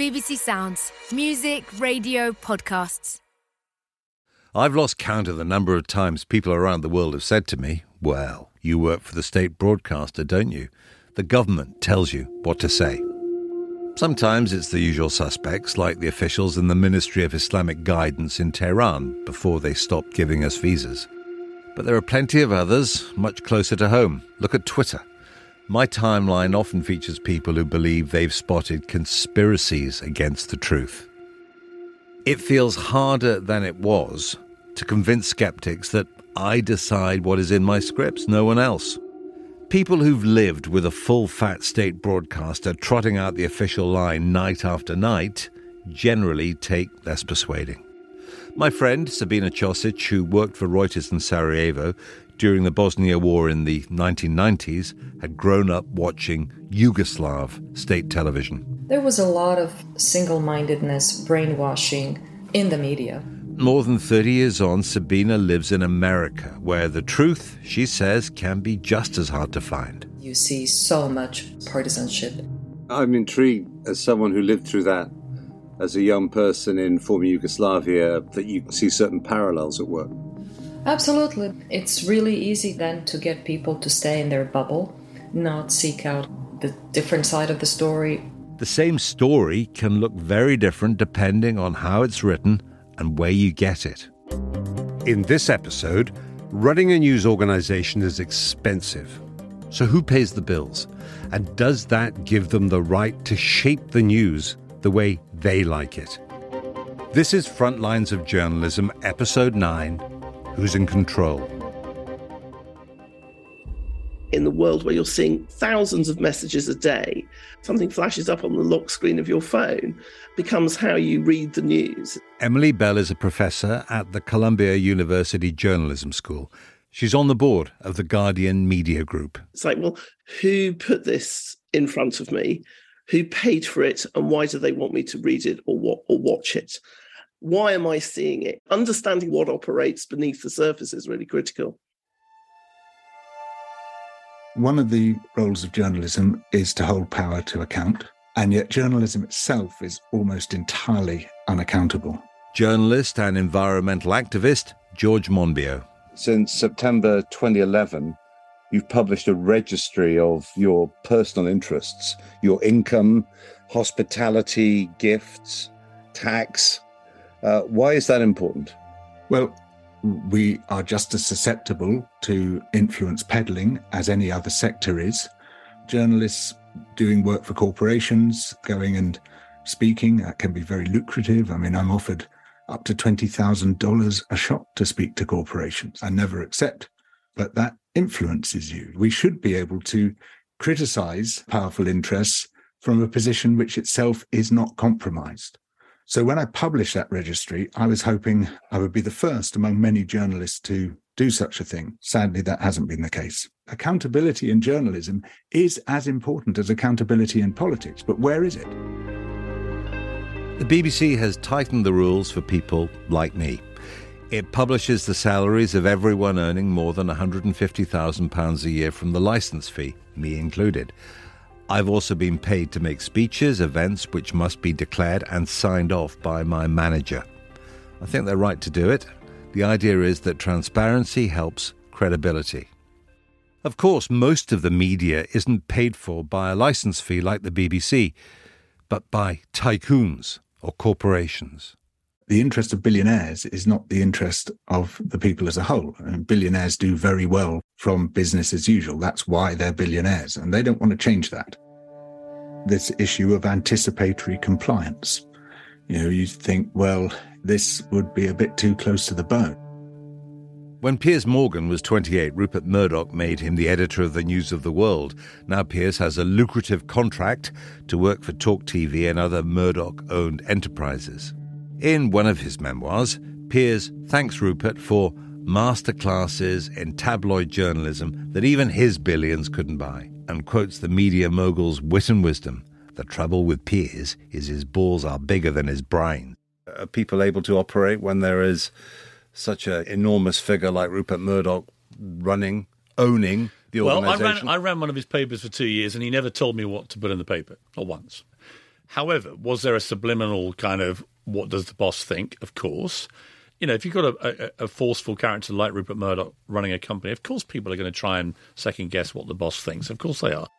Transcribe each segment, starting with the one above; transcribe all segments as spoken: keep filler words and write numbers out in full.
B B C Sounds. Music, radio, podcasts. I've lost count of the number of times people around the world have said to me, well, you work for the state broadcaster, don't you? The government tells you what to say. Sometimes it's the usual suspects, like the officials in the Ministry of Islamic Guidance in Tehran, before they stopped giving us visas. But there are plenty of others, much closer to home. Look at Twitter. My timeline often features people who believe they've spotted conspiracies against the truth. It feels harder than it was to convince skeptics that I decide what is in my scripts, no one else. People who've lived with a full-fat state broadcaster trotting out the official line night after night generally take less persuading. My friend Sabina Ćosić, who worked for Reuters in Sarajevo during the Bosnia War in the nineteen nineties, had grown up watching Yugoslav state television. There was a lot of single-mindedness, brainwashing in the media. More than thirty years on, Sabina lives in America, where the truth, she says, can be just as hard to find. You see so much partisanship. I'm intrigued, as someone who lived through that as a young person in former Yugoslavia, that you can see certain parallels at work. Absolutely. It's really easy then to get people to stay in their bubble, not seek out the different side of the story. The same story can look very different depending on how it's written and where you get it. In this episode, running a news organisation is expensive. So who pays the bills? And does that give them the right to shape the news the way they like it? This is Frontlines of Journalism, Episode nine, Who's in Control? In the world where you're seeing thousands of messages a day, something flashes up on the lock screen of your phone, becomes how you read the news. Emily Bell is a professor at the Columbia University Journalism School. She's on the board of the Guardian Media Group. It's like, well, who put this in front of me? Who paid for it? And why do they want me to read it or, wa- or watch it? Why am I seeing it? Understanding what operates beneath the surface is really critical. One of the roles of journalism is to hold power to account, and yet journalism itself is almost entirely unaccountable. Journalist and environmental activist George Monbiot. Since September twenty eleven, you've published a registry of your personal interests, your income, hospitality, gifts, tax. Uh, why is that important? Well, we are just as susceptible to influence peddling as any other sector is. Journalists doing work for corporations, going and speaking, that can be very lucrative. I mean, I'm offered up to twenty thousand dollars a shot to speak to corporations. I never accept, but that influences you. We should be able to criticize powerful interests from a position which itself is not compromised. So when I published that registry, I was hoping I would be the first among many journalists to do such a thing. Sadly, that hasn't been the case. Accountability in journalism is as important as accountability in politics, but where is it? The B B C has tightened the rules for people like me. It publishes the salaries of everyone earning more than one hundred fifty thousand pounds a year from the licence fee, me included. I've also been paid to make speeches, events which must be declared and signed off by my manager. I think they're right to do it. The idea is that transparency helps credibility. Of course, most of the media isn't paid for by a licence fee like the B B C, but by tycoons or corporations. The interest of billionaires is not the interest of the people as a whole. And billionaires do very well from business as usual. That's why they're billionaires, and they don't want to change that. This issue of anticipatory compliance. You know, you think, well, this would be a bit too close to the bone. When Piers Morgan was twenty-eight, Rupert Murdoch made him the editor of the News of the World. Now Piers has a lucrative contract to work for Talk T V and other Murdoch-owned enterprises. In one of his memoirs, Piers thanks Rupert for masterclasses in tabloid journalism that even his billions couldn't buy, and quotes the media mogul's wit and wisdom. The trouble with Piers is his balls are bigger than his brain. Are people able to operate when there is such an enormous figure like Rupert Murdoch running, owning the well, organisation? Well, I ran, I ran one of his papers for two years and he never told me what to put in the paper, not once. However, was there a subliminal kind of, what does the boss think? Of course. You know, if you've got a, a, a forceful character like Rupert Murdoch running a company, of course people are going to try and second-guess what the boss thinks. Of course they are.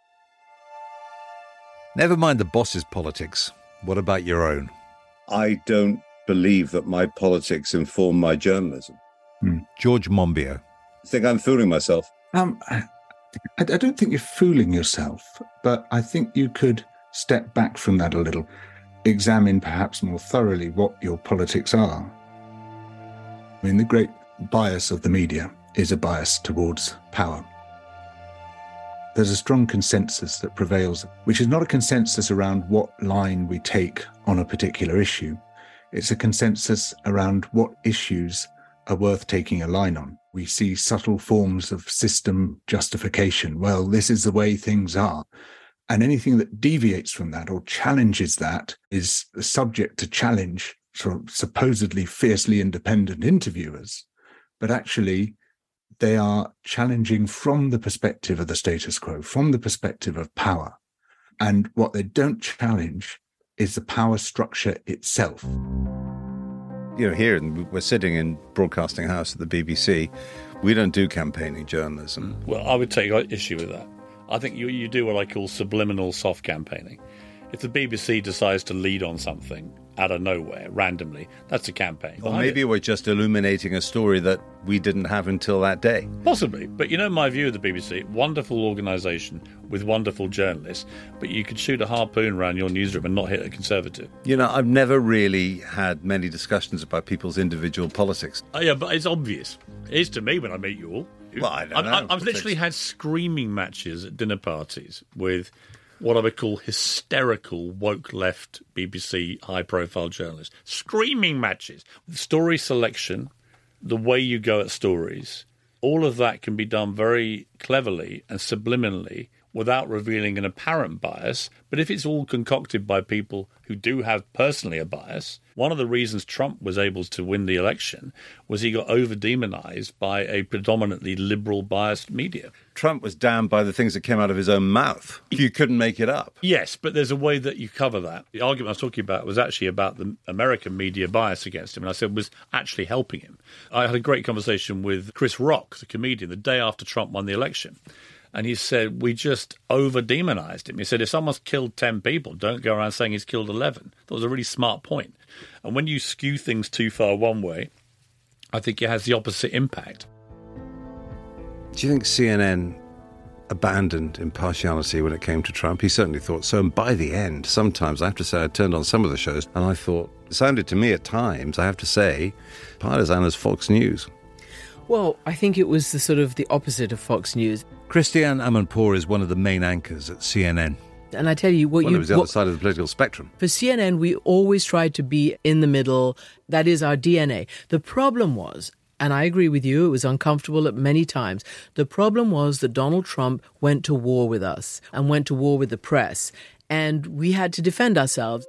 Never mind the boss's politics. What about your own? I don't believe that my politics inform my journalism. Hmm. George Monbiot. I think I'm fooling myself. Um, I, I don't think you're fooling yourself, but I think you could step back from that a little, examine perhaps more thoroughly what your politics are. I mean, the great bias of the media is a bias towards power. There's a strong consensus that prevails, which is not a consensus around what line we take on a particular issue. It's a consensus around what issues are worth taking a line on. We see subtle forms of system justification. Well, this is the way things are. And anything that deviates from that or challenges that is subject to challenge from supposedly fiercely independent interviewers. But actually, they are challenging from the perspective of the status quo, from the perspective of power. And what they don't challenge is the power structure itself. You know, here we're sitting in Broadcasting House at the B B C. We don't do campaigning journalism. Well, I would take issue with that. I think you, you do what I call subliminal soft campaigning. If the B B C decides to lead on something out of nowhere, randomly, that's a campaign. Or maybe we're just illuminating a story that we didn't have until that day. Possibly. But you know my view of the B B C, wonderful organisation with wonderful journalists, but you could shoot a harpoon around your newsroom and not hit a Conservative. You know, I've never really had many discussions about people's individual politics. Oh, yeah, but it's obvious. It is to me when I meet you all. Well, I don't know. I've, I've literally had screaming matches at dinner parties with what I would call hysterical woke left B B C high-profile journalists. Screaming matches. Story selection, the way you go at stories, all of that can be done very cleverly and subliminally without revealing an apparent bias. But if it's all concocted by people who do have personally a bias, one of the reasons Trump was able to win the election was he got over-demonized by a predominantly liberal biased media. Trump was damned by the things that came out of his own mouth. You couldn't make it up. Yes, but there's a way that you cover that. The argument I was talking about was actually about the American media bias against him, and I said was actually helping him. I had a great conversation with Chris Rock, the comedian, the day after Trump won the election. And he said, we just over-demonized him. He said, if someone's killed ten people, don't go around saying he's killed eleven. That was a really smart point. And when you skew things too far one way, I think it has the opposite impact. Do you think C N N abandoned impartiality when it came to Trump? He certainly thought so. And by the end, sometimes, I have to say, I turned on some of the shows and I thought, it sounded to me at times, I have to say, partisan as Fox News. Well, I think it was the sort of the opposite of Fox News. Christiane Amanpour is one of the main anchors at C N N. And I tell you what, well, you it was the what, other side of the political spectrum. For C N N, we always tried to be in the middle. That is our D N A. The problem was, and I agree with you, it was uncomfortable at many times. The problem was that Donald Trump went to war with us and went to war with the press, and we had to defend ourselves.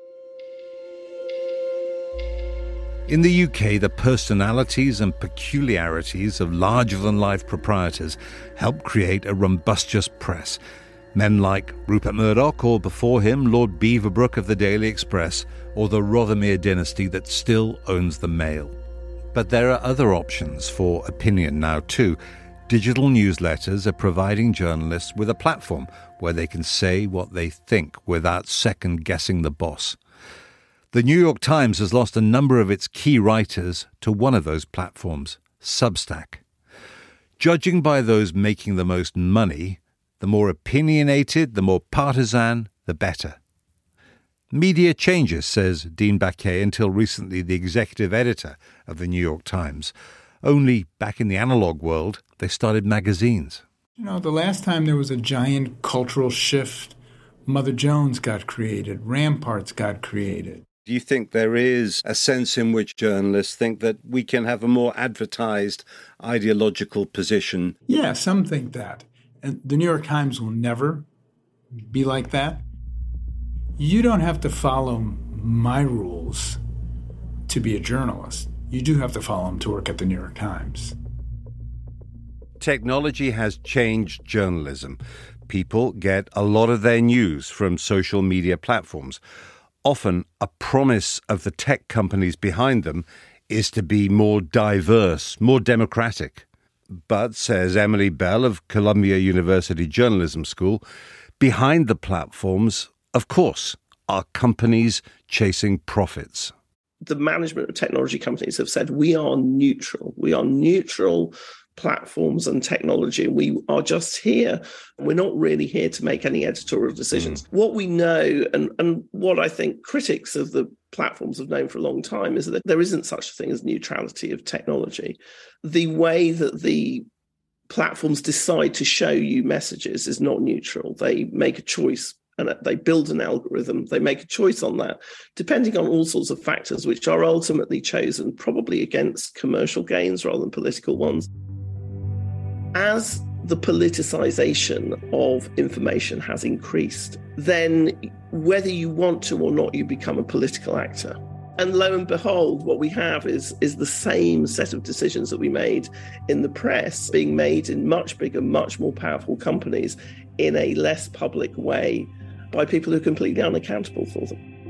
In the U K, the personalities and peculiarities of larger-than-life proprietors helped create a rumbustious press. Men like Rupert Murdoch, or before him, Lord Beaverbrook of the Daily Express, or the Rothermere dynasty that still owns the Mail. But there are other options for opinion now too. Digital newsletters are providing journalists with a platform where they can say what they think without second-guessing the boss. The New York Times has lost a number of its key writers to one of those platforms, Substack. Judging by those making the most money, the more opinionated, the more partisan, the better. Media changes, says Dean Baquet, until recently the executive editor of the New York Times. Only back in the analog world, they started magazines. You know, the last time there was a giant cultural shift, Mother Jones got created, Ramparts got created. Do you think there is a sense in which journalists think that we can have a more advertised ideological position? Yeah, some think that. And the New York Times will never be like that. You don't have to follow my rules to be a journalist. You do have to follow them to work at the New York Times. Technology has changed journalism. People get a lot of their news from social media platforms. often a promise of the tech companies behind them is to be more diverse, more democratic. But, says Emily Bell of Columbia University Journalism School, behind the platforms, of course, are companies chasing profits. The management of technology companies have said we are neutral. We are neutral platforms and technology. We are just here. We're not really here to make any editorial decisions. Mm. What we know, and, and what I think critics of the platforms have known for a long time, is that there isn't such a thing as neutrality of technology. The way that the platforms decide to show you messages is not neutral. They make a choice and they build an algorithm. They make a choice on that, depending on all sorts of factors, which are ultimately chosen probably against commercial gains rather than political ones. As the politicization of information has increased, then whether you want to or not, you become a political actor. And lo and behold, what we have is, is the same set of decisions that we made in the press being made in much bigger, much more powerful companies in a less public way by people who are completely unaccountable for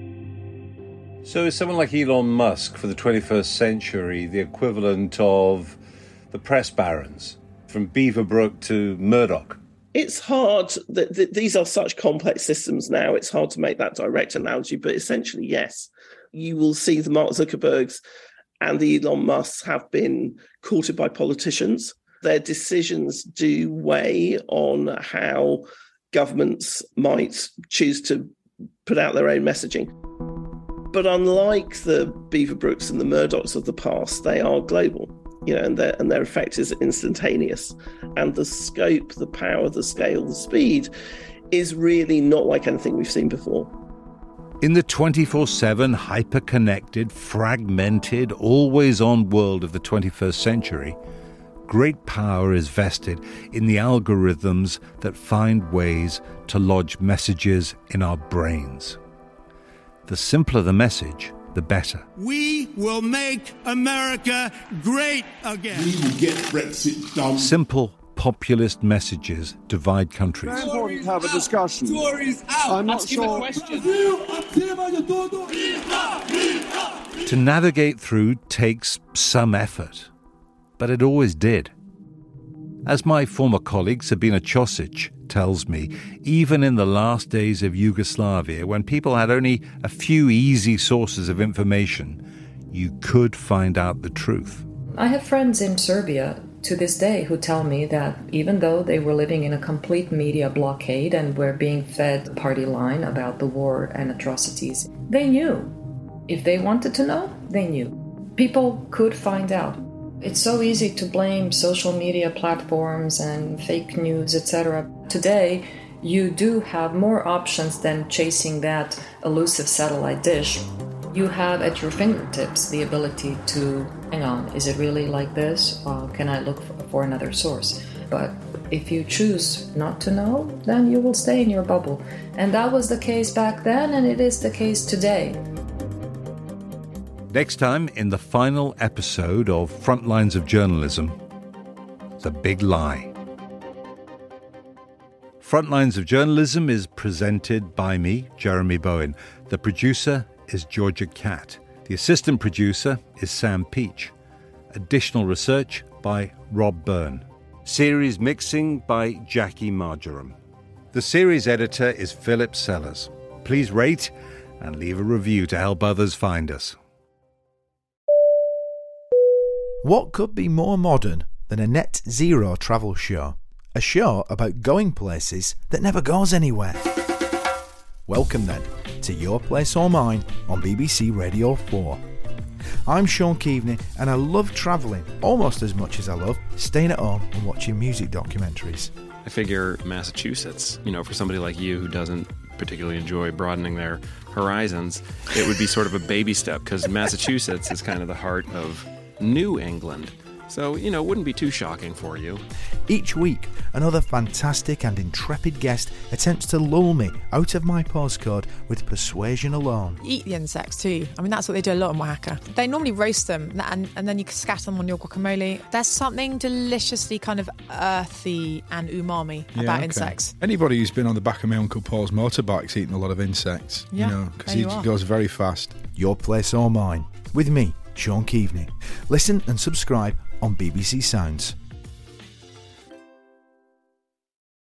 them. So is someone like Elon Musk for the twenty-first century the equivalent of the press barons? From Beaverbrook to Murdoch? It's hard. That, that these are such complex systems now. It's hard to make that direct analogy, but essentially, yes. You will see the Mark Zuckerbergs and the Elon Musks have been courted by politicians. Their decisions do weigh on how governments might choose to put out their own messaging. But unlike the Beaverbrooks and the Murdochs of the past, they are global. You know, and their and their effect is instantaneous. And the scope, the power, the scale, the speed is really not like anything we've seen before. In the twenty-four seven, hyper-connected, fragmented, always-on world of the twenty-first century, great power is vested in the algorithms that find ways to lodge messages in our brains. The simpler the message, the better. We will make America great again. We will get Brexit done. Simple, populist messages divide countries. It's important to have a discussion. Stories out. I'm not Ask sure. him a question. To navigate through takes some effort, but it always did. As my former colleague Sabina Ćosić tells me, even in the last days of Yugoslavia, when people had only a few easy sources of information, you could find out the truth. I have friends in Serbia to this day who tell me that even though they were living in a complete media blockade and were being fed the party line about the war and atrocities, they knew. If they wanted to know, they knew. People could find out. It's so easy to blame social media platforms and fake news, et cetera. Today, you do have more options than chasing that elusive satellite dish. You have at your fingertips the ability to, hang on, is it really like this? Or can I look for another source? But if you choose not to know, then you will stay in your bubble. And that was the case back then, and it is the case today. Next time, in the final episode of Frontlines of Journalism, The Big Lie. Frontlines of Journalism is presented by me, Jeremy Bowen. The producer is Georgia Catt. The assistant producer is Sam Peach. Additional research by Rob Byrne. Series mixing by Jackie Marjoram. The series editor is Philip Sellers. Please rate and leave a review to help others find us. What could be more modern than a net zero travel show? A show about going places that never goes anywhere. Welcome then to Your Place or Mine on B B C Radio four. I'm Sean Keaveney and I love travelling almost as much as I love staying at home and watching music documentaries. I figure Massachusetts, you know, for somebody like you who doesn't particularly enjoy broadening their horizons, it would be sort of a baby step because Massachusetts is kind of the heart of New England. So, you know, it wouldn't be too shocking for you. Each week, another fantastic and intrepid guest attempts to lull me out of my postcode with persuasion alone. Eat the insects too. I mean, that's what they do a lot in Oaxaca. They normally roast them and, and then you scatter them on your guacamole. There's something deliciously kind of earthy and umami Yeah, about okay. insects. Anybody who's been on the back of my Uncle Paul's motorbike's eating a lot of insects, Yeah, you know, because there he you are. goes very fast. Your Place or Mine, with me, Sean Keaveney. Listen and subscribe on B B C Sounds.